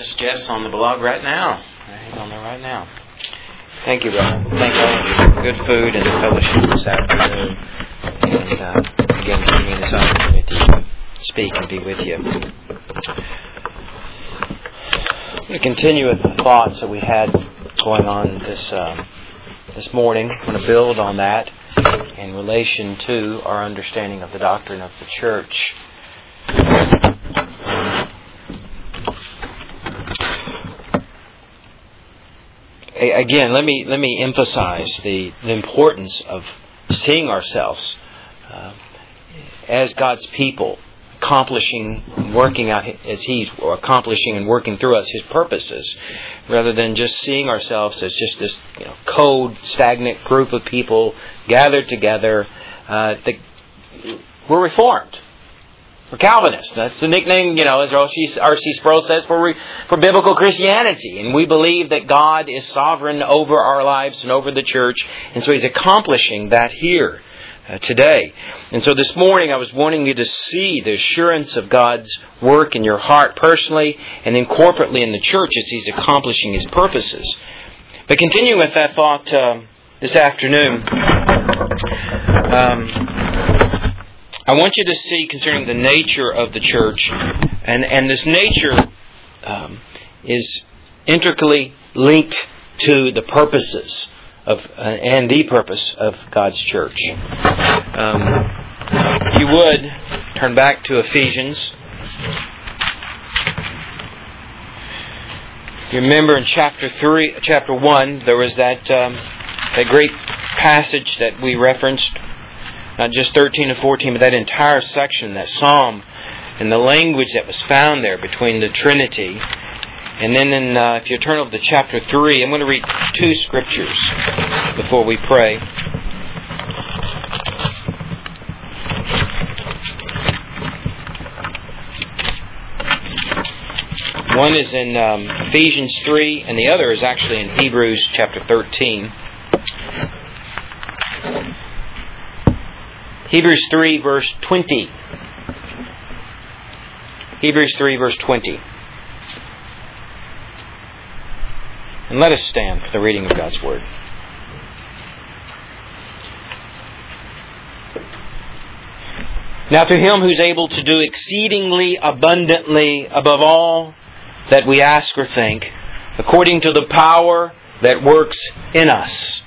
This Jeff's on the blog right now. He's on there right now. Thank you, brother. Thank all of you for good food and fellowship this afternoon. And again, giving me this opportunity to speak and be with you. I'm going to continue with the thoughts that we had going on this morning. I'm going to build on that in relation to our understanding of the doctrine of the church. Again, let me emphasize the importance of seeing ourselves as God's people, accomplishing and working out as He's accomplishing and working through us His purposes, rather than just seeing ourselves as just this cold, stagnant group of people gathered together. We're Reformed. We're Calvinists. That's the nickname, as R.C. Sproul says, for biblical Christianity. And we believe that God is sovereign over our lives and over the church. And so He's accomplishing that here today. And so this morning I was wanting you to see the assurance of God's work in your heart personally and then corporately in the church as He's accomplishing His purposes. But continuing with that thought this afternoon, I want you to see concerning the nature of the church, and this nature is intricately linked to the purposes and the purpose of God's church. If you would turn back to Ephesians. You remember in chapter 1, there was that great passage that we referenced. Not just 13 and 14, but that entire section, that psalm, and the language that was found there between the Trinity. And then if you turn over to chapter 3, I'm going to read two scriptures before we pray. One is in Ephesians 3, and the other is actually in Hebrews chapter 13. Hebrews 3, verse 20. Hebrews 3, verse 20. And let us stand for the reading of God's Word. Now to Him who's able to do exceedingly abundantly above all that we ask or think, according to the power that works in us.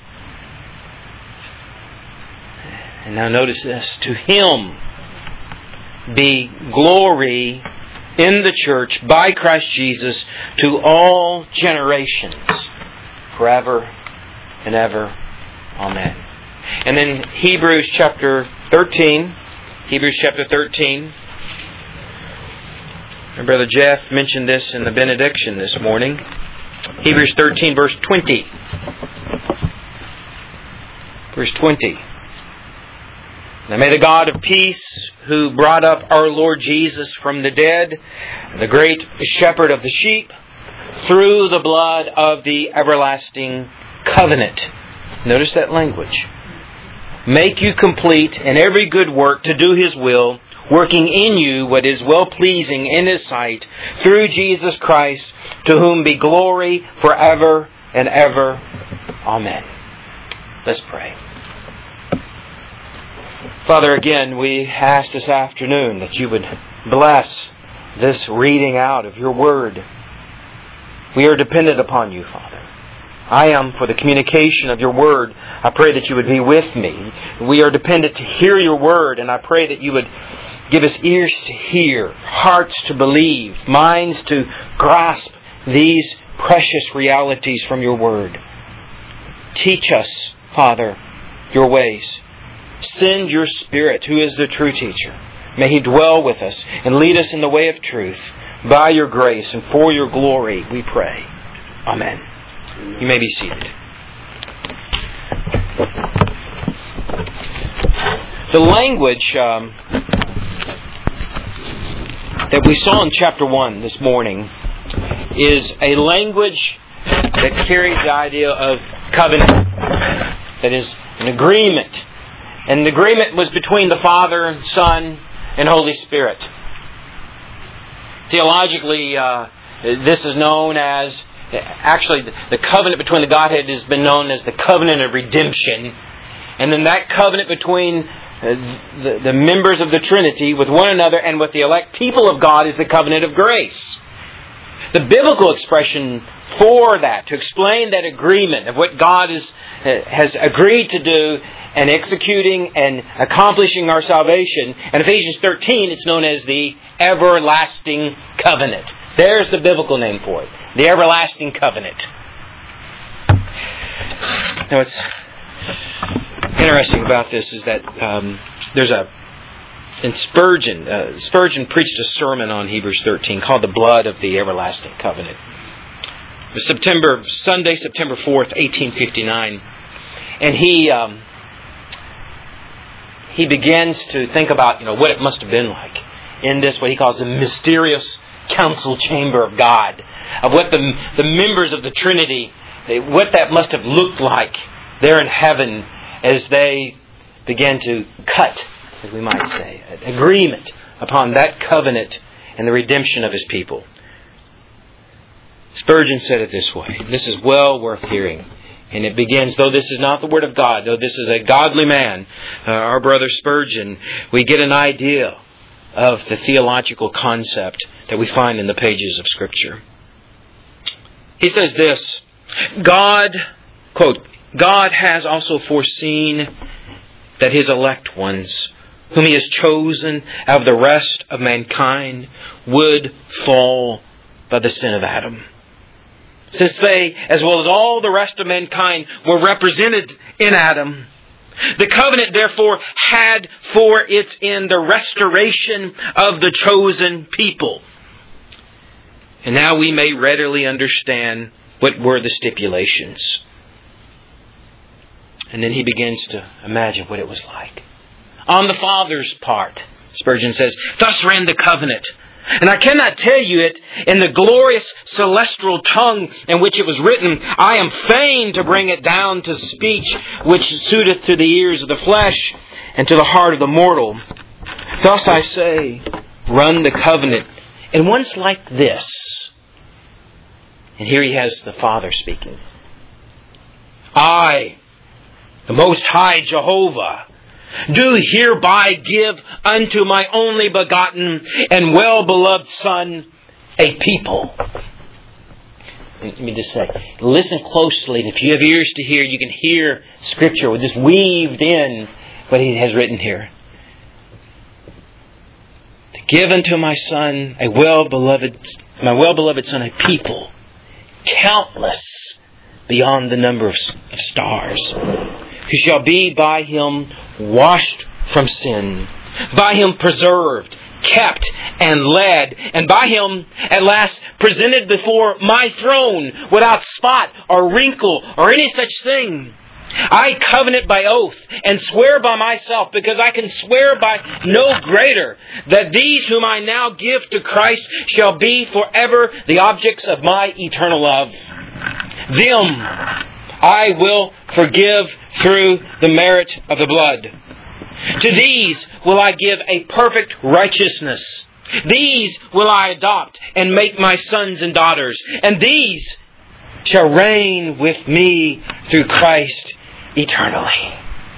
And now notice this. To Him be glory in the church by Christ Jesus to all generations, forever and ever. Amen. And then Hebrews chapter 13. Hebrews chapter 13. And Brother Jeff mentioned this in the benediction this morning. Hebrews 13, verse 20. Verse 20. Now may the God of peace, who brought up our Lord Jesus from the dead, the great shepherd of the sheep, through the blood of the everlasting covenant. Notice that language. Make you complete in every good work to do His will, working in you what is well-pleasing in His sight, through Jesus Christ, to whom be glory forever and ever. Amen. Let's pray. Father, again, we ask this afternoon that You would bless this reading out of Your Word. We are dependent upon You, Father. I am for the communication of Your Word. I pray that You would be with me. We are dependent to hear Your Word, and I pray that You would give us ears to hear, hearts to believe, minds to grasp these precious realities from Your Word. Teach us, Father, Your ways. Send Your Spirit, who is the true teacher. May He dwell with us and lead us in the way of truth. By Your grace and for Your glory, we pray. Amen. You may be seated. The language that we saw in chapter 1 this morning is a language that carries the idea of covenant. That is an agreement. And the agreement was between the Father, Son, and Holy Spirit. Theologically, This is known as, actually, the covenant between the Godhead has been known as the covenant of redemption. And then that covenant between the members of the Trinity with one another and with the elect people of God is the covenant of grace. The biblical expression for that, to explain that agreement of what God has agreed to do and executing and accomplishing our salvation, in Ephesians 13 it's known as the everlasting covenant. There's the biblical name for it. The everlasting covenant. Now what's interesting about this is that Spurgeon preached a sermon on Hebrews 13 called The Blood of the Everlasting Covenant. It was Sunday, September 4th, 1859. And he begins to think about, what it must have been like in this, what he calls the mysterious council chamber of God, of what the members of the Trinity, what that must have looked like there in heaven as they began to cut, as we might say, an agreement upon that covenant and the redemption of His people. Spurgeon said it this way. This is well worth hearing. And it begins, though this is not the Word of God, though this is a godly man, our brother Spurgeon, we get an idea of the theological concept that we find in the pages of Scripture. He says this, God, quote, God has also foreseen that His elect ones, whom He has chosen out of the rest of mankind, would fall by the sin of Adam. Since they, as well as all the rest of mankind, were represented in Adam, the covenant therefore had for its end the restoration of the chosen people. And now we may readily understand what were the stipulations. And then he begins to imagine what it was like. On the Father's part, Spurgeon says, thus ran the covenant. And I cannot tell you it in the glorious celestial tongue in which it was written. I am fain to bring it down to speech which suiteth to the ears of the flesh and to the heart of the mortal. Thus I say, run the covenant. And once like this, and here he has the Father speaking. I, the Most High Jehovah, do hereby give unto my only begotten and well-beloved Son a people. Let me just say, listen closely, and if you have ears to hear, you can hear Scripture with just weaved in what he has written here. To give unto my Son, my well-beloved Son, a people, countless beyond the number of stars, who shall be by Him washed from sin, by Him preserved, kept, and led, and by Him at last presented before my throne without spot or wrinkle or any such thing. I covenant by oath and swear by myself, because I can swear by no greater, that these whom I now give to Christ shall be forever the objects of my eternal love. Them I will forgive through the merit of the blood. To these will I give a perfect righteousness. These will I adopt and make my sons and daughters. And these shall reign with me through Christ eternally.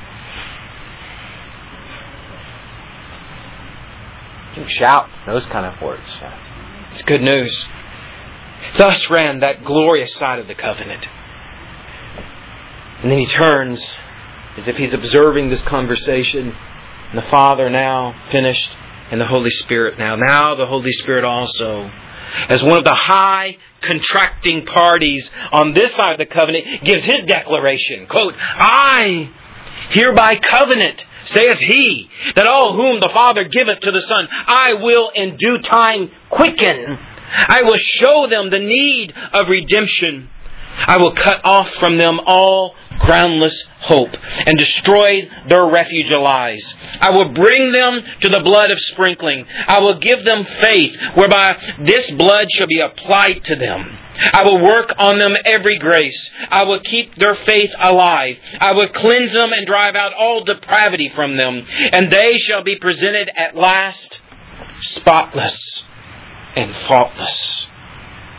You can shout those kind of words. It's good news. Thus ran that glorious side of the covenant. And then he turns as if he's observing this conversation. And the Father now finished, and the Holy Spirit now. Now the Holy Spirit also, as one of the high contracting parties on this side of the covenant, gives his declaration. Quote, I hereby covenant, saith He, that all whom the Father giveth to the Son, I will in due time quicken. I will show them the need of redemption. I will cut off from them all groundless hope and destroy their refuge of lies. I will bring them to the blood of sprinkling. I will give them faith whereby this blood shall be applied to them. I will work on them every grace. I will keep their faith alive. I will cleanse them and drive out all depravity from them. And they shall be presented at last spotless and faultless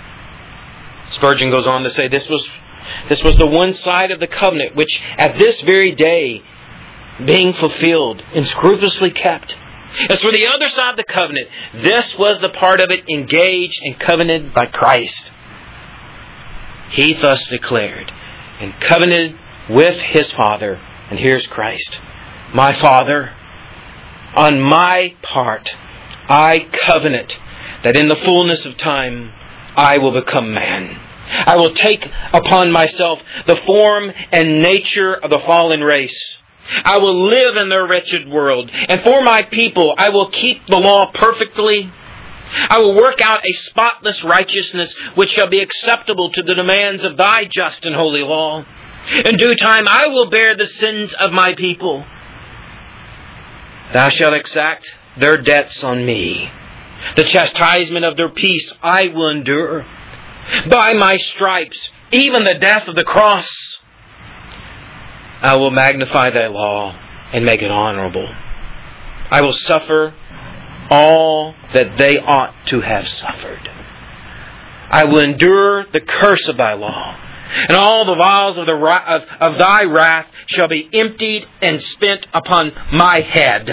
Spurgeon goes on to say this was the one side of the covenant which at this very day being fulfilled and scrupulously kept. As for the other side of the covenant, this was the part of it engaged and covenanted by Christ. He thus declared and covenanted with His Father. And here's Christ. My Father, on my part, I covenant that in the fullness of time I will become man. I will take upon myself the form and nature of the fallen race. I will live in their wretched world. And for my people, I will keep the law perfectly. I will work out a spotless righteousness which shall be acceptable to the demands of Thy just and holy law. In due time, I will bear the sins of my people. Thou shalt exact their debts on me. The chastisement of their peace I will endure. By my stripes, even the death of the cross, I will magnify Thy law and make it honorable. I will suffer all that they ought to have suffered. I will endure the curse of Thy law, and all the vials of Thy wrath shall be emptied and spent upon my head.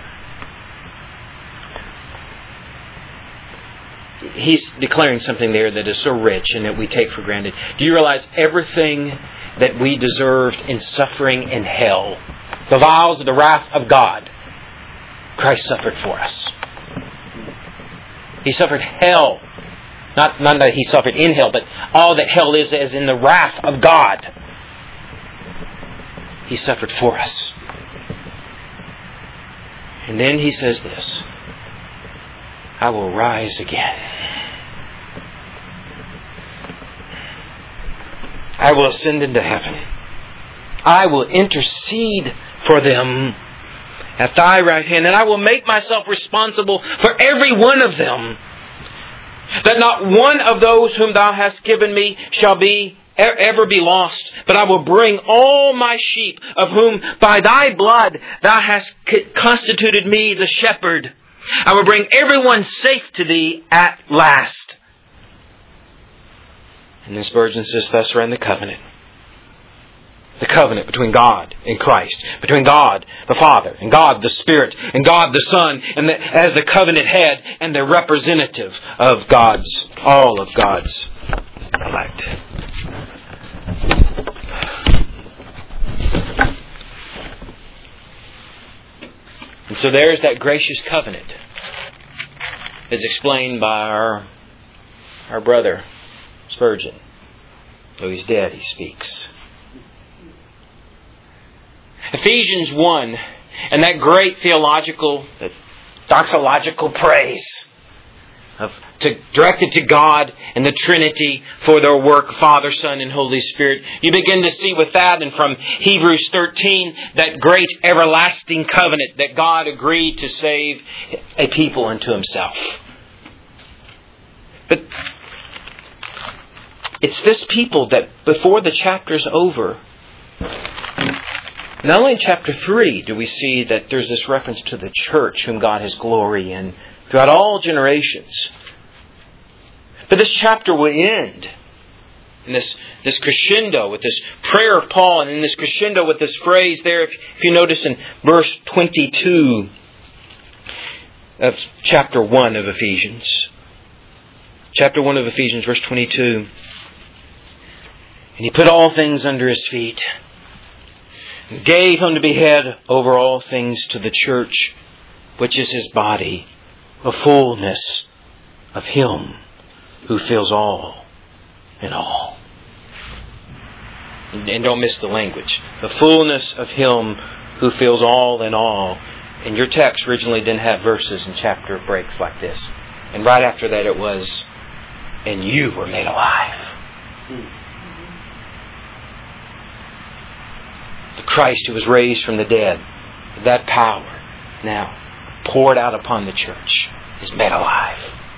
He's declaring something there that is so rich and that we take for granted. Do you realize everything that we deserved in suffering in hell, the vials of the wrath of God, Christ suffered for us. He suffered hell. Not that He suffered in hell, but all that hell is in the wrath of God. He suffered for us. And then He says this, I will rise again. I will ascend into heaven. I will intercede for them at Thy right hand, and I will make myself responsible for every one of them, that not one of those whom Thou hast given me shall ever be lost, but I will bring all my sheep, of whom by Thy blood Thou hast constituted me the shepherd. I will bring everyone safe to Thee at last. And then Spurgeon says, thus ran the covenant. The covenant between God and Christ, between God the Father and God the Spirit and God the Son, and as the covenant head and the representative of all of God's elect. And so there's that gracious covenant as explained by our brother Spurgeon. Though he's dead, he speaks. Ephesians 1, and that great theological, doxological praise directed to God and the Trinity for their work, Father, Son, and Holy Spirit. You begin to see with that, and from Hebrews 13, that great everlasting covenant that God agreed to save a people unto Himself. But it's this people that before the chapter's over, not only in chapter 3 do we see that there's this reference to the church whom God has glory in throughout all generations. But this chapter will end in this crescendo with this prayer of Paul, and in this crescendo with this phrase there, if you notice in verse 22 of chapter 1 of Ephesians. Chapter 1 of Ephesians, verse 22. And He put all things under His feet, and gave Him to be head over all things to the church, which is His body, the fullness of Him who fills all in all. And don't miss the language. The fullness of Him who fills all in all. And your text originally didn't have verses and chapter breaks like this. And right after that it was, and you were made alive. The Christ who was raised from the dead, that power now poured out upon the church is made alive.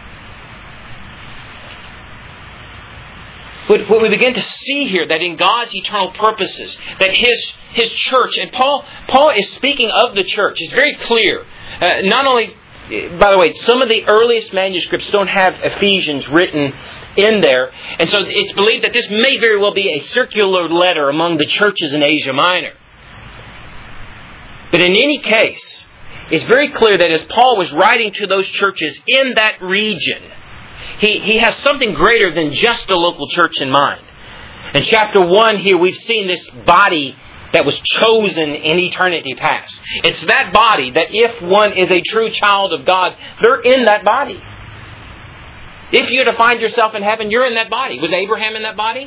What we begin to see here, that in God's eternal purposes, that His church, and Paul is speaking of the church. It's very clear. Not only By the way, some of the earliest manuscripts don't have Ephesians written in there. And so it's believed that this may very well be a circular letter among the churches in Asia Minor. But in any case, it's very clear that as Paul was writing to those churches in that region, he has something greater than just a local church in mind. In chapter 1 here, we've seen this body that was chosen in eternity past. It's that body that if one is a true child of God, they're in that body. If you're to find yourself in heaven, you're in that body. Was Abraham in that body?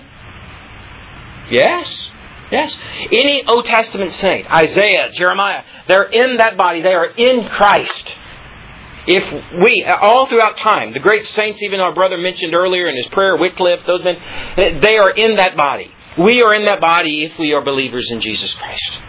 Yes. Yes. Any Old Testament saint, Isaiah, Jeremiah, they're in that body. They are in Christ. If we, all throughout time, the great saints, even our brother mentioned earlier in his prayer, Wycliffe, those men, they are in that body. We are in that body if we are believers in Jesus Christ.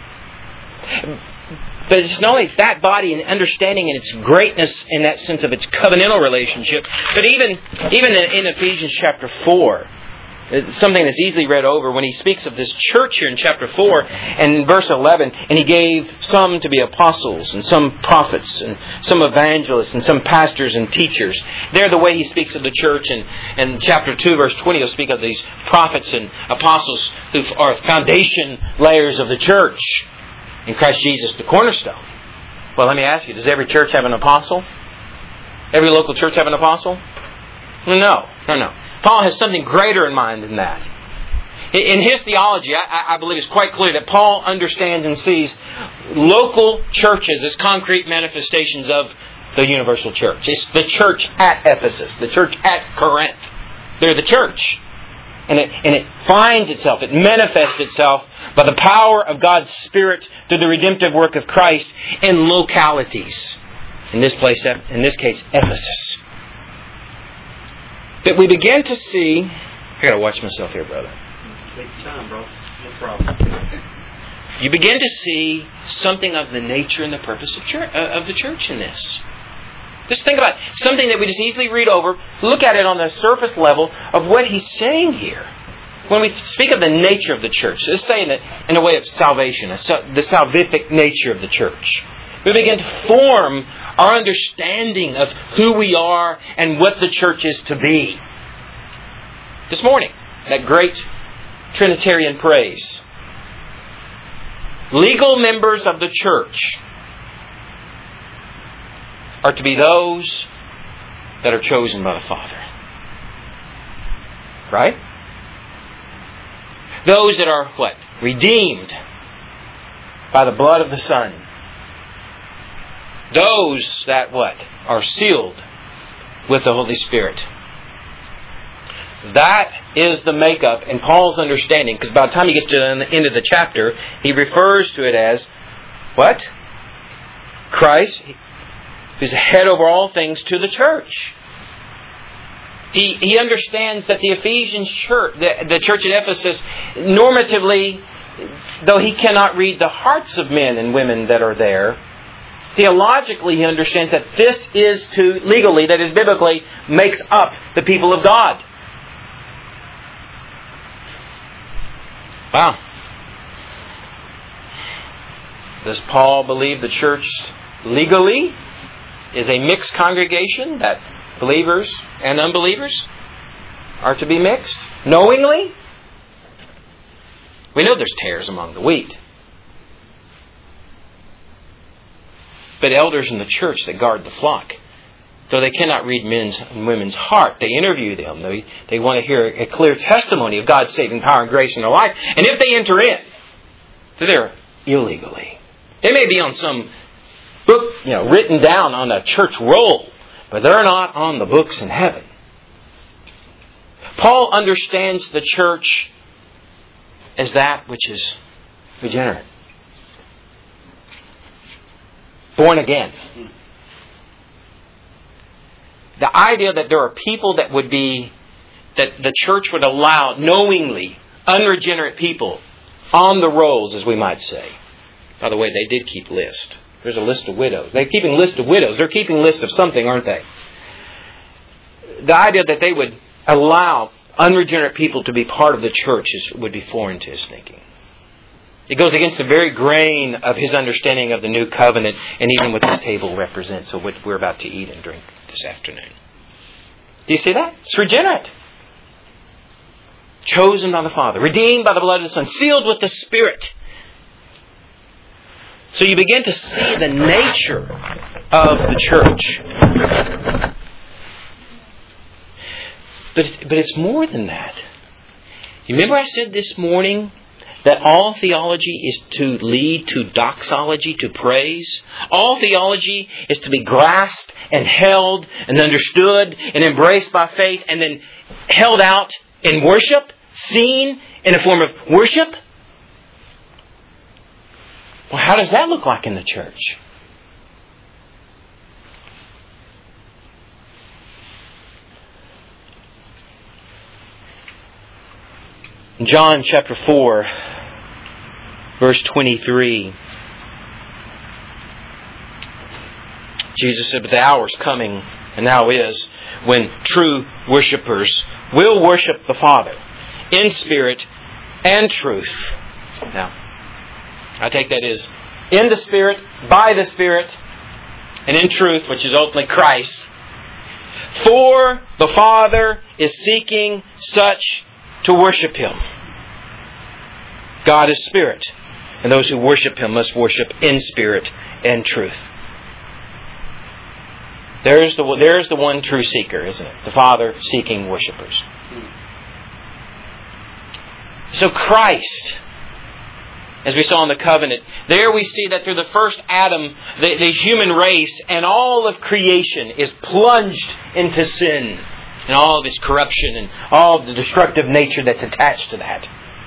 But it's not only that body and understanding and its greatness in that sense of its covenantal relationship, but even in Ephesians chapter 4, it's something that's easily read over when he speaks of this church here in chapter 4 and in verse 11, and he gave some to be apostles and some prophets and some evangelists and some pastors and teachers. There the way he speaks of the church, and in chapter 2 verse 20 he'll speak of these prophets and apostles who are foundation layers of the church in Christ Jesus the cornerstone. Well, let me ask you, does every church have an apostle? Every local church have an apostle? No. Paul has something greater in mind than that. In his theology, I believe it's quite clear that Paul understands and sees local churches as concrete manifestations of the universal church. It's the church at Ephesus, the church at Corinth. They're the church. And it finds itself, it manifests itself by the power of God's Spirit through the redemptive work of Christ in localities. In this case, Ephesus. That we begin to see... I got to watch myself here, brother. Take your time, bro. No problem. You begin to see something of the nature and the purpose of the church in this. Just think about it. Something that we just easily read over, look at it on the surface level of what he's saying here. When we speak of the nature of the church, let's say in a way of salvation, the salvific nature of the church. We begin to form our understanding of who we are and what the church is to be. This morning, that great Trinitarian praise. Legal members of the church are to be those that are chosen by the Father. Right? Those that are what? Redeemed by the blood of the Son. Those that what? Are sealed with the Holy Spirit. That is the makeup in Paul's understanding, because by the time he gets to the end of the chapter, he refers to it as what? Christ, who's the head over all things, to the church. He understands that the Ephesian church, the church at Ephesus, normatively, though he cannot read the hearts of men and women that are there, theologically he understands that this is legally, that is biblically, makes up the people of God. Wow. Does Paul believe the church legally is a mixed congregation, that believers and unbelievers are to be mixed? Knowingly? We know there's tares among the wheat. But elders in the church that guard the flock, though they cannot read men's and women's heart, they interview them. They want to hear a clear testimony of God's saving power and grace in their life. And if they enter in, they're illegally. They may be on some book, written down on a church roll, but they're not on the books in heaven. Paul understands the church as that which is regenerate. Born again. The idea that there are people that the church would allow knowingly unregenerate people on the rolls, as we might say. By the way, they did keep list. There's a list of widows. They're keeping list of widows. They're keeping list of something, aren't they? The idea that they would allow unregenerate people to be part of the church would be foreign to his thinking. It goes against the very grain of his understanding of the new covenant and even what this table represents of what we're about to eat and drink this afternoon. Do you see that? It's regenerate. Chosen by the Father, redeemed by the blood of the Son, sealed with the Spirit. So you begin to see the nature of the church. But it's more than that. You remember I said this morning that all theology is to lead to doxology, to praise? All theology is to be grasped and held and understood and embraced by faith and then held out in worship, seen in a form of worship? Well, how does that look like in the church? In John chapter 4, verse 23, Jesus said, "But the hour is coming, and now is, when true worshipers will worship the Father in spirit and truth." Now, I take that as in the Spirit, by the Spirit, and in truth, which is ultimately Christ. For the Father is seeking such to worship Him. God is Spirit, and those who worship Him must worship in spirit and truth. There's the one true seeker, isn't it? The Father seeking worshipers. So Christ, as we saw in the covenant, there we see that through the first Adam, the human race and all of creation is plunged into sin and all of its corruption and all of the destructive nature that's attached to that.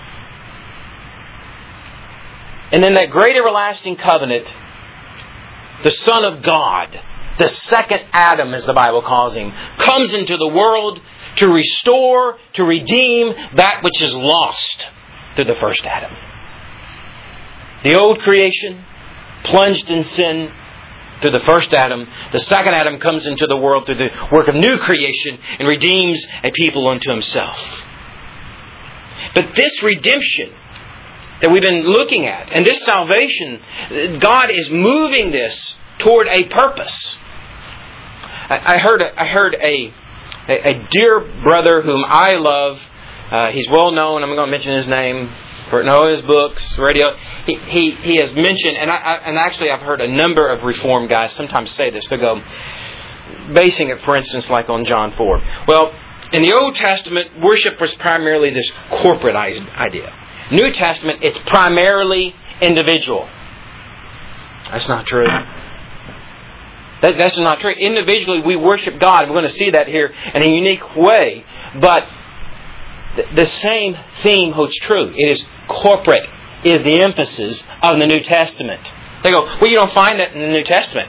And then that great everlasting covenant, the Son of God, the second Adam as the Bible calls Him, comes into the world to restore, to redeem that which is lost through the first Adam. The old creation, plunged in sin through the first Adam. The second Adam comes into the world through the work of new creation and redeems a people unto Himself. But this redemption that we've been looking at, and this salvation, God is moving this toward a purpose. I heard a dear brother whom I love. He's well known. I'm going to mention his name. Know his books, radio. He has mentioned, and actually I've heard a number of Reformed guys sometimes say this. They go, basing it, for instance, like on John 4. Well, in the Old Testament, worship was primarily this corporate idea. New Testament, it's primarily individual. That's not true. That's not true. Individually, we worship God. We're going to see that here in a unique way. But the same theme holds true. It is corporate, is the emphasis of the New Testament. They go, well, you don't find that in the New Testament.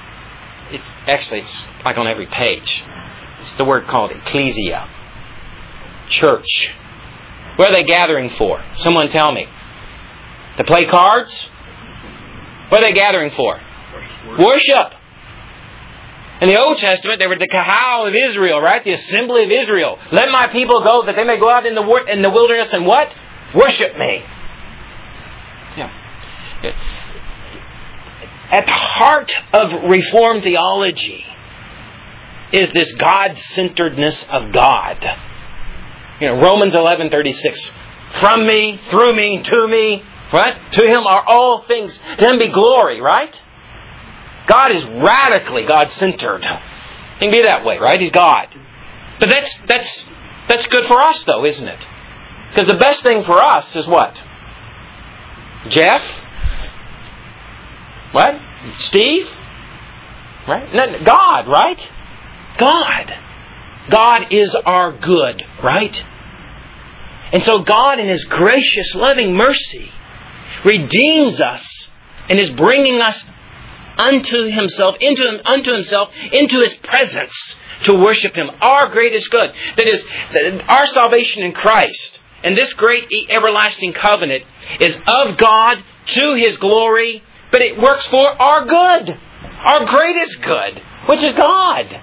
It's like on every page. It's the word called ecclesia. Church. What are they gathering for? Someone tell me. To play cards? What are they gathering for? Worship. In the Old Testament, they were the Kahal of Israel, right? The assembly of Israel. Let my people go that they may go out in the wilderness and what? Worship me. Yeah. At the heart of Reformed theology is this God-centeredness of God. Romans 11:36. From me, through me, to me, right? To Him are all things. To Him be glory, right? God is radically God-centered. He can be that way, right? He's God. But that's good for us, though, isn't it? Because the best thing for us is what? Jeff? What? Steve? Right? No, God, right? God. God is our good, right? And so God, in His gracious, loving mercy, redeems us and is bringing us unto Himself, into His presence to worship Him. Our greatest good. That is, our salvation in Christ and this great everlasting covenant is of God to His glory, but it works for our good. Our greatest good, which is God.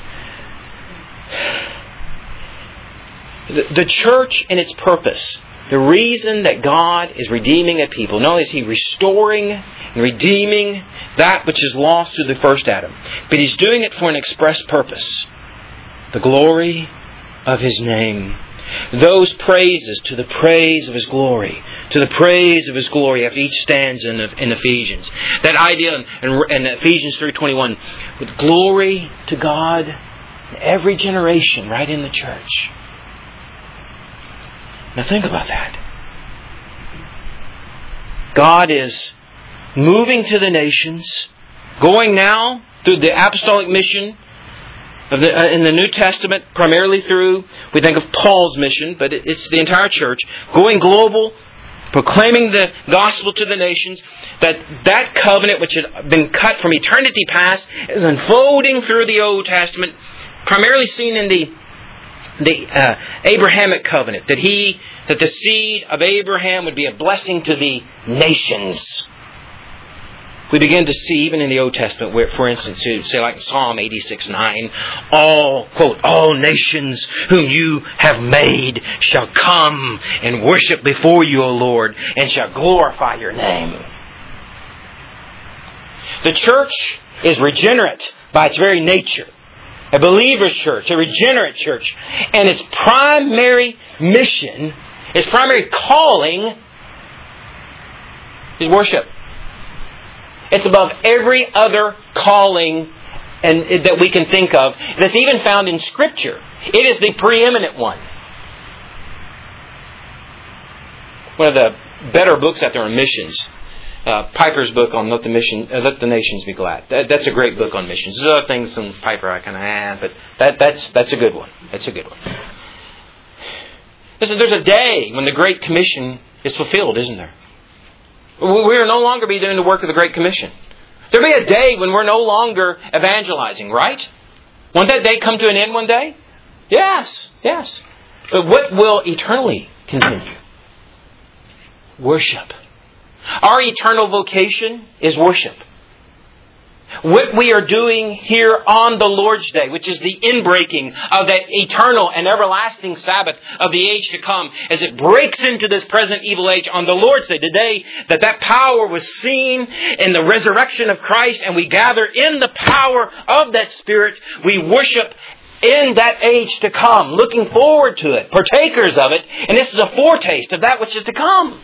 The church and its purpose. The reason that God is redeeming a people, not only is He restoring and redeeming that which is lost through the first Adam, but He's doing it for an express purpose. The glory of His name. Those praises to the praise of His glory. To the praise of His glory after each stanza in Ephesians. That idea in Ephesians 3:21. With glory to God in every generation right in the church. Now think about that. God is moving to the nations, going now through the apostolic mission in the New Testament, primarily through, we think of Paul's mission, but it's the entire church, going global, proclaiming the gospel to the nations, that covenant which had been cut from eternity past is unfolding through the Old Testament, primarily seen in the Abrahamic covenant, that the seed of Abraham would be a blessing to the nations. We begin to see, even in the Old Testament, where, for instance, say like Psalm 86:9, all nations whom you have made shall come and worship before you, O Lord, and shall glorify your name. The church is regenerate by its very nature. A believer's church, a regenerate church. And its primary mission, its primary calling is worship. It's above every other calling that we can think of that's even found in Scripture. It is the preeminent one. One of the better books out there on missions, Piper's book on Let the Nations Be Glad. That's a great book on missions. There's other things in Piper I kind of have, but that's a good one. That's a good one. Listen, there's a day when the Great Commission is fulfilled, isn't there? We will no longer be doing the work of the Great Commission. There'll be a day when we're no longer evangelizing, right? Won't that day come to an end one day? Yes. But what will eternally continue? Worship. Our eternal vocation is worship. What we are doing here on the Lord's Day, which is the inbreaking of that eternal and everlasting Sabbath of the age to come, as it breaks into this present evil age on the Lord's Day, the day that power was seen in the resurrection of Christ, and we gather in the power of that Spirit, we worship in that age to come, looking forward to it, partakers of it, and this is a foretaste of that which is to come.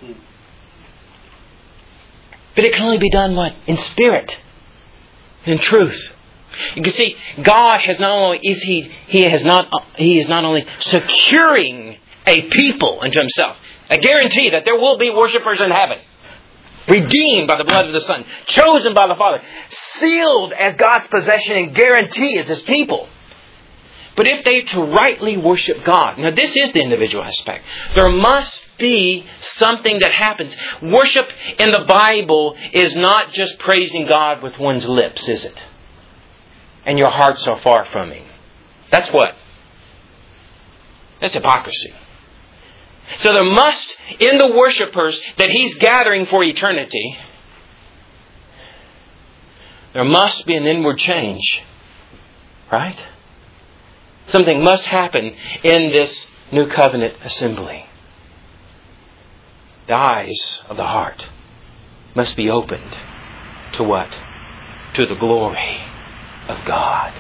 But it can only be done what? In spirit. In truth. You can see, God has not only He is not only securing a people unto Himself, a guarantee that there will be worshipers in heaven, redeemed by the blood of the Son, chosen by the Father, sealed as God's possession and guarantee as His people. But if they to rightly worship God, now this is the individual aspect. There must be something that happens. Worship in the Bible is not just praising God with one's lips, is it? And your hearts are far from Him. That's what? That's hypocrisy. So there must, in the worshipers that He's gathering for eternity, there must be an inward change. Right? Something must happen in this new covenant assembly. The eyes of the heart must be opened to what? To the glory of God.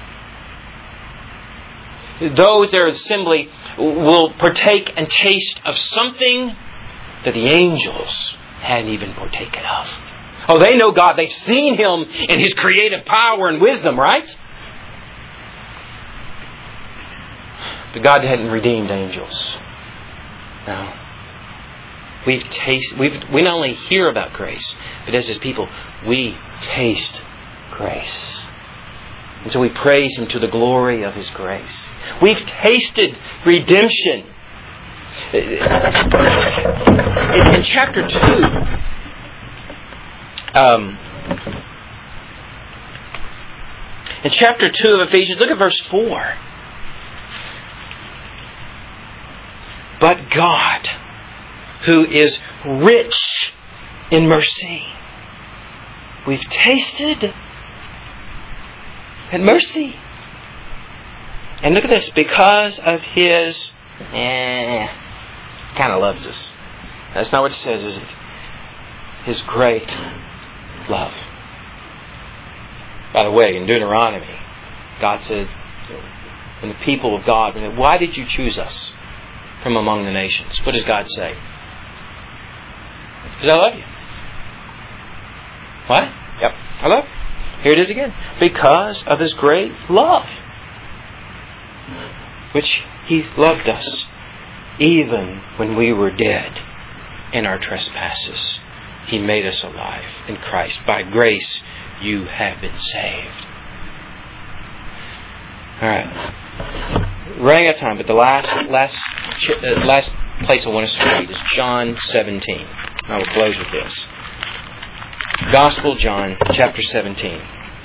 Those that are assembly will partake and taste of something that the angels hadn't even partaken of. Oh, they know God. They've seen Him in His creative power and wisdom, right? But God hadn't redeemed angels. No. We not only hear about grace, but as His people, we taste grace. And so we praise Him to the glory of His grace. We've tasted redemption. In chapter 2, in chapter 2 of Ephesians, look at verse 4. But God, who is rich in mercy. We've tasted and mercy. And look at this. Because of His kind of loves us. That's not what it says, is it? His great love. By the way, in Deuteronomy, God said, when the people of God, why did you choose us from among the nations? What does God say? Because I love you. What? Yep, I love you. Here it is again. Because of His great love, which He loved us, even when we were dead in our trespasses. He made us alive in Christ. By grace, you have been saved. All right. Running out of time, but the last place I want us to read is John 17. I will close with this. Gospel John, chapter 17.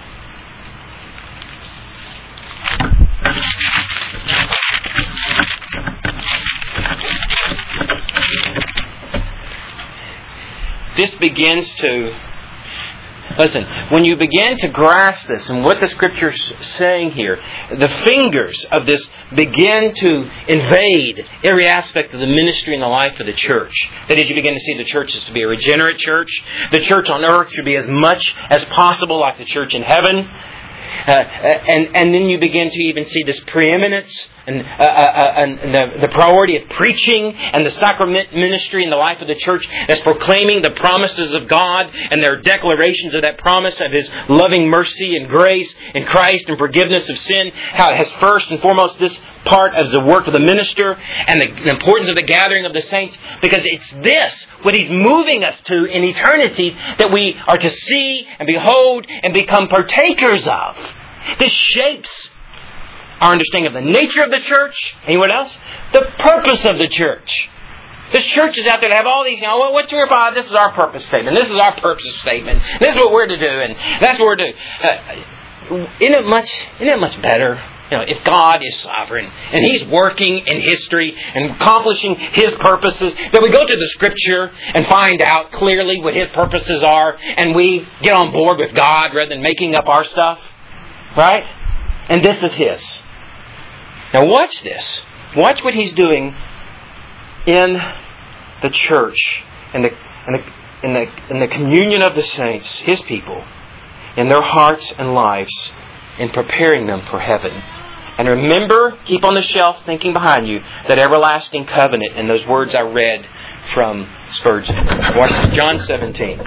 This begins to... Listen, when you begin to grasp this and what the Scripture's saying here, the fingers of this begin to invade every aspect of the ministry and the life of the church. That is, you begin to see the church as to be a regenerate church. The church on earth should be as much as possible like the church in heaven. And then you begin to even see this preeminence and the priority of preaching and the sacrament ministry in the life of the church that's proclaiming the promises of God and their declarations of that promise of His loving mercy and grace in Christ and forgiveness of sin. How it has first and foremost this part of the work of the minister and the importance of the gathering of the saints, because it's this, what He's moving us to in eternity, that we are to see and behold and become partakers of. This shapes our understanding of the nature of the church. Anyone else? The purpose of the church. There's churches out there that have all these, what's your Bible? This is our purpose statement. This is our purpose statement. This is what we're to do, and that's what we're to do. Isn't it much better? If God is sovereign and He's working in history and accomplishing His purposes, that we go to the Scripture and find out clearly what His purposes are, and we get on board with God rather than making up our stuff. Right? And this is His. Now watch this. Watch what He's doing in the church, in the communion of the saints, His people, in their hearts and lives, in preparing them for heaven. And remember, keep on the shelf thinking behind you, that everlasting covenant and those words I read from Spurgeon. Watch this, John 17.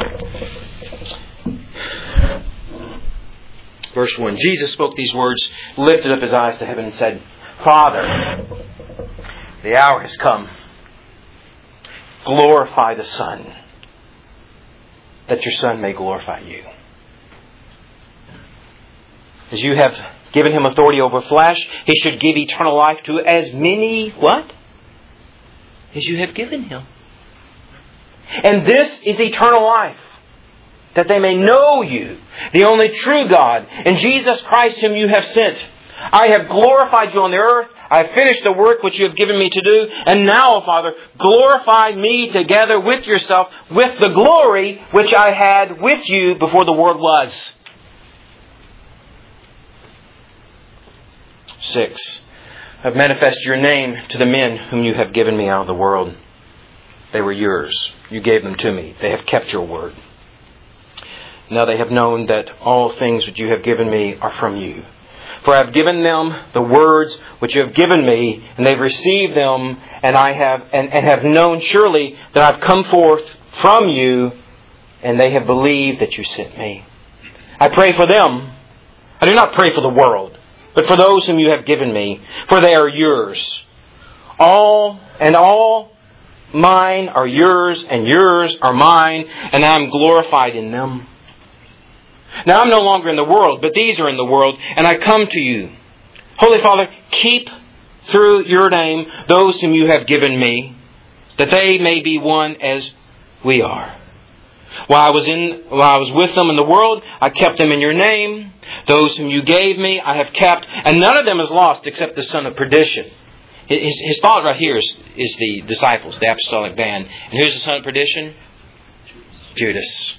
Verse 1. Jesus spoke these words, lifted up His eyes to heaven and said, Father, the hour has come. Glorify the Son, that your Son may glorify you. As you have given Him authority over flesh, He should give eternal life to as many, what? As you have given Him. And this is eternal life, that they may know you, the only true God, and Jesus Christ whom you have sent. I have glorified you on the earth. I have finished the work which you have given me to do. And now, Father, glorify me together with yourself, with the glory which I had with you before the world was. 6. I've manifested your name to the men whom you have given me out of the world. They were yours. You gave them to me. They have kept your word. Now they have known that all things which you have given me are from you. For I have given them the words which you have given me, and they've received them, and have known surely that I've come forth from you, and they have believed that you sent me. I pray for them. I do not pray for the world, but for those whom you have given me, for they are yours. All mine are yours, and yours are mine, and I am glorified in them. Now I'm no longer in the world, but these are in the world, and I come to you. Holy Father, keep through your name those whom you have given me, that they may be one as we are. While I was with them in the world, I kept them in your name. Those whom you gave me, I have kept, and none of them is lost except the son of perdition. His thought right here is the disciples, the apostolic band. And who's the son of perdition? Judas.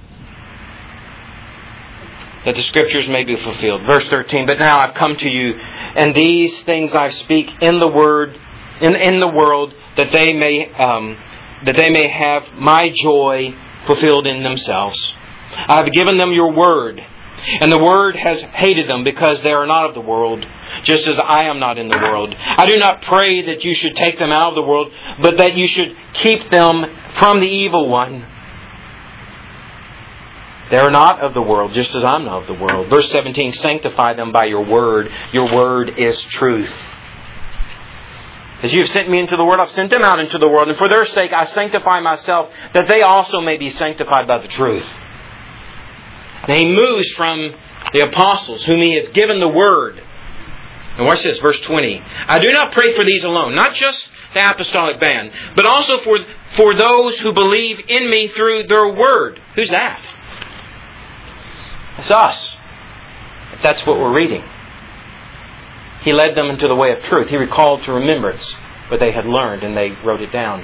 That the Scriptures may be fulfilled. Verse 13. But now I've come to you, and these things I speak in the word, in the world, that they may have my joy fulfilled in themselves. I have given them your word, and the word has hated them because they are not of the world, just as I am not in the world. I do not pray that you should take them out of the world, but that you should keep them from the evil one. They are not of the world, just as I'm not of the world. Verse 17, sanctify them by your word. Your word is truth. As you have sent me into the world, I've sent them out into the world. And for their sake I sanctify myself, that they also may be sanctified by the truth. Now he moves from the apostles, whom he has given the word. And watch this, verse 20. I do not pray for these alone, not just the apostolic band, but also for those who believe in me through their word. Who's that? It's us. That's what we're reading. He led them into the way of truth. He recalled to remembrance what they had learned, and they wrote it down.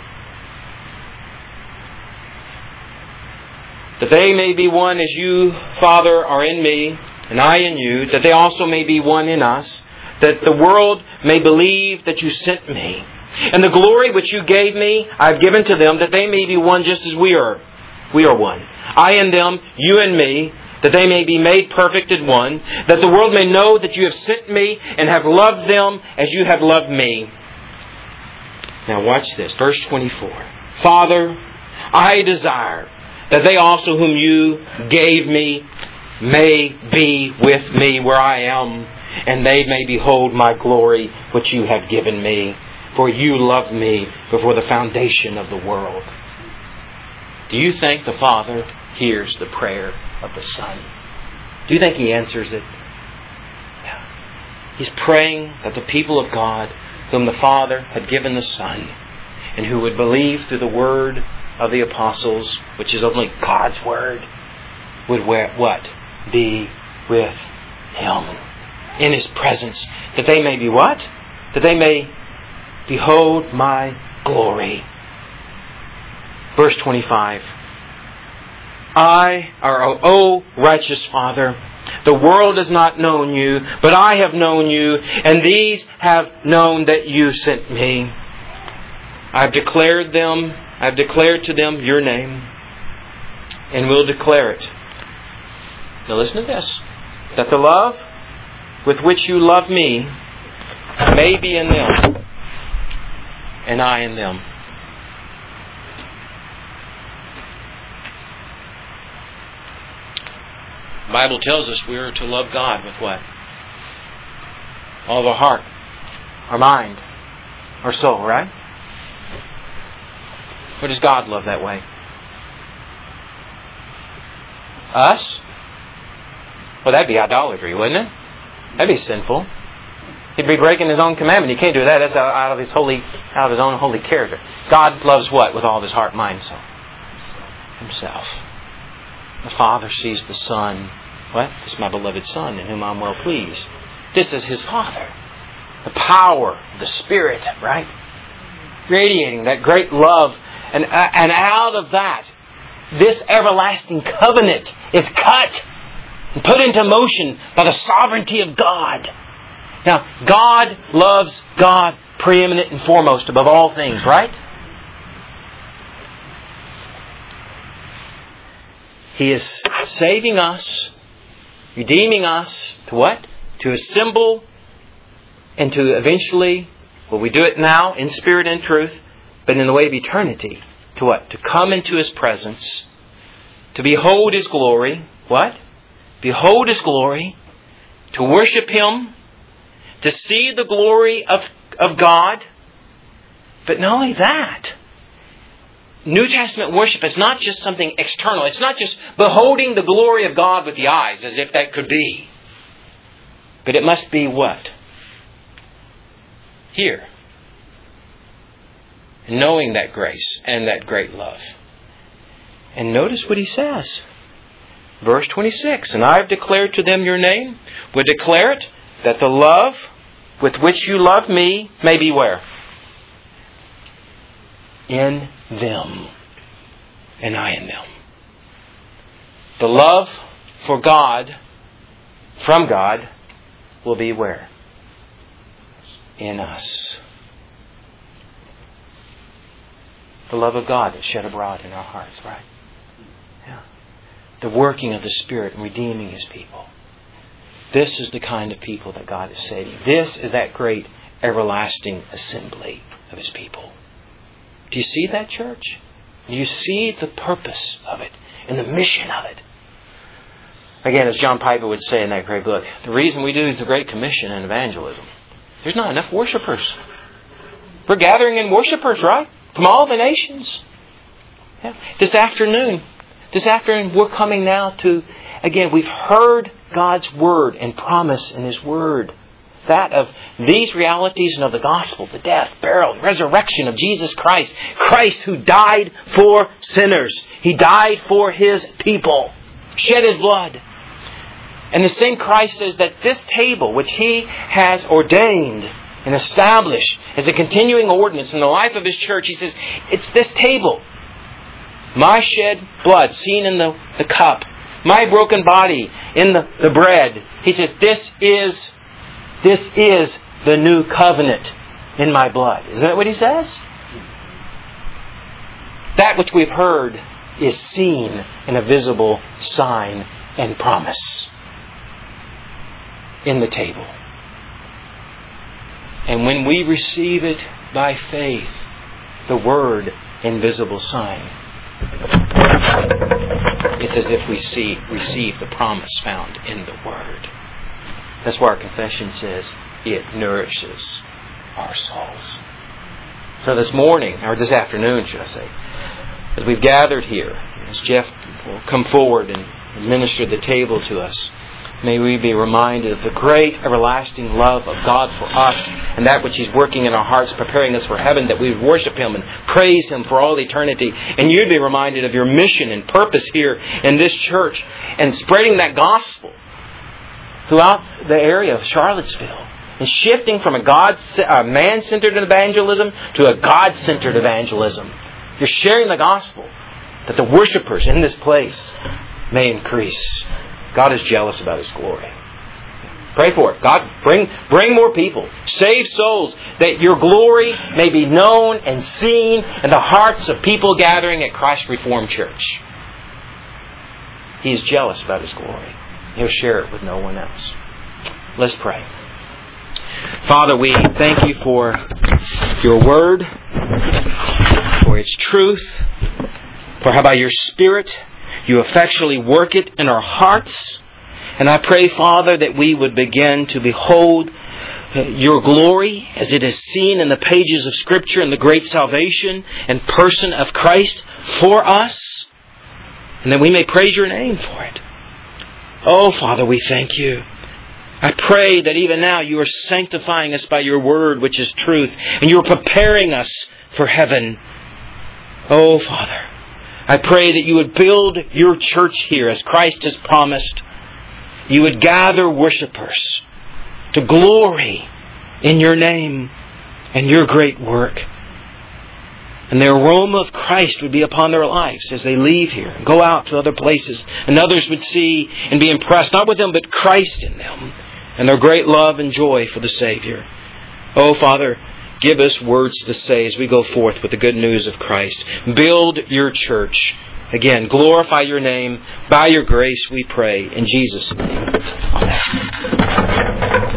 That they may be one as you, Father, are in me, and I in you, that they also may be one in us, that the world may believe that you sent me. And the glory which you gave me, I have given to them, that they may be one just as we are. We are one. I and them, you and me, that they may be made perfect in one, that the world may know that you have sent me and have loved them as you have loved me. Now watch this, verse 24. Father, I desire that they also whom you gave me may be with me where I am, and they may behold my glory which you have given me. For you loved me before the foundation of the world. Do you think the Father hears the prayer of the Son? Do you think He answers it? Yeah. He's praying that the people of God, whom the Father had given the Son, and who would believe through the word of the apostles, which is only God's word, would be with Him in His presence. That they may be what? That they may behold my glory. Verse 25. O righteous Father, the world has not known you, but I have known you, and these have known that you sent me. I have declared to them your name, and will declare it. Now listen to this. That the love with which you love me may be in them, and I in them. The Bible tells us we are to love God with what? All of our heart, our mind, our soul, right? Or does God love that way? Us? Well, that'd be idolatry, wouldn't it? That'd be sinful. He'd be breaking His own commandment. He can't do that. That's out of His own holy character. God loves what with all of His heart, mind, soul? Himself. The Father sees the Son. What? This is my beloved Son in whom I'm well pleased. This is His Father. The power of the Spirit, right? Radiating that great love. And out of that, this everlasting covenant is cut and put into motion by the sovereignty of God. Now, God loves God preeminent and foremost above all things, right? He is saving us, redeeming us to what? To assemble and to eventually, well, we do it now in spirit and truth, but in the way of eternity, to what? To come into His presence, to behold His glory. What? Behold His glory, to worship Him, to see the glory of God. But not only that, New Testament worship is not just something external. It's not just beholding the glory of God with the eyes, as if that could be. But it must be what? Here. Knowing that grace and that great love. And notice what he says. Verse 26. And I have declared to them your name. Would declare it, that the love with which you love me may be where? In them, and I in them. The love for God, from God, will be where? In us. The love of God that's shed abroad in our hearts, right? Yeah. The working of the Spirit and redeeming His people. This is the kind of people that God is saving. This is that great everlasting assembly of His people. Do you see that, church? Do you see the purpose of it and the mission of it? Again, as John Piper would say in that great book, the reason we do the Great Commission and evangelism, there's not enough worshipers. We're gathering in worshipers, right? From all the nations. Yeah. This afternoon we're coming now to, again, we've heard God's Word and promise in His Word. That of these realities and of the gospel, the death, burial, and resurrection of Jesus Christ. Christ who died for sinners. He died for His people. Shed His blood. And the same Christ says that this table, which He has ordained and established as a continuing ordinance in the life of His church, He says, it's this table. My shed blood seen in the cup. My broken body in the bread. He says, this is the new covenant in my blood. Isn't that what He says? That which we've heard is seen in a visible sign and promise in the table. And when we receive it by faith, the Word, invisible sign, it's as if we receive the promise found in the Word. That's why our confession says it nourishes our souls. So this morning, or this afternoon, should I say, as we've gathered here, as Jeff will come forward and minister the table to us, may we be reminded of the great everlasting love of God for us and that which He's working in our hearts, preparing us for heaven, that we would worship Him and praise Him for all eternity. And you'd be reminded of your mission and purpose here in this church and spreading that gospel throughout the area of Charlottesville and shifting from a man-centered evangelism to a God-centered evangelism. You're sharing the gospel that the worshipers in this place may increase. God is jealous about His glory. Pray for it. God, bring more people. Save souls that your glory may be known and seen in the hearts of people gathering at Christ Reformed Church. He is jealous about His glory. He'll share it with no one else. Let's pray. Father, we thank You for Your Word, for its truth, for how by Your Spirit You effectually work it in our hearts. And I pray, Father, that we would begin to behold Your glory as it is seen in the pages of Scripture and the great salvation and person of Christ for us. And that we may praise Your name for it. Oh, Father, we thank You. I pray that even now You are sanctifying us by Your Word, which is truth, and You are preparing us for heaven. Oh, Father, I pray that You would build Your church here as Christ has promised. You would gather worshipers to glory in Your name and Your great work. And the aroma of Christ would be upon their lives as they leave here and go out to other places. And others would see and be impressed, not with them, but Christ in them. And their great love and joy for the Savior. Oh, Father, give us words to say as we go forth with the good news of Christ. Build Your church. Again, glorify Your name. By Your grace we pray. In Jesus' name. Amen.